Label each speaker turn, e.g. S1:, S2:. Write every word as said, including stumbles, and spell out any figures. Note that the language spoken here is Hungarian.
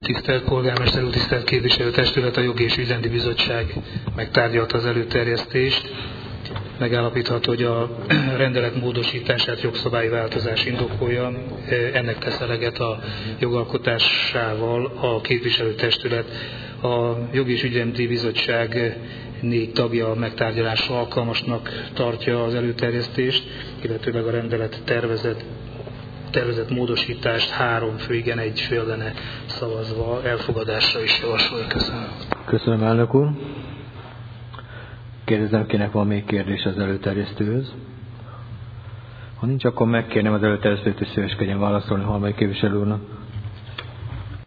S1: Tisztelt Polgármester úr, tisztelt képviselőtestület, a Jogi és Ügyrendi Bizottság megtárgyalta az előterjesztést. Megállapítható, hogy a rendelet módosítását jogszabályi változás indokolja. Ennek tesz eleget a jogalkotásával a képviselőtestület. A Jogi és Ügyrendi Bizottság négy tagja megtárgyalásra alkalmasnak tartja az előterjesztést, illetőleg a rendelet tervezet tervezett módosítást három fő igen, egy fő ellene szavazva elfogadásra is javasolja. Köszönöm.
S2: Köszönöm, elnök úr. Kérdezem, kinek van még kérdés az előterjesztőhöz. Ha nincs, akkor megkérném az előterjesztőt, hogy szíveskedjen válaszolni harmadik képviselő úrnak.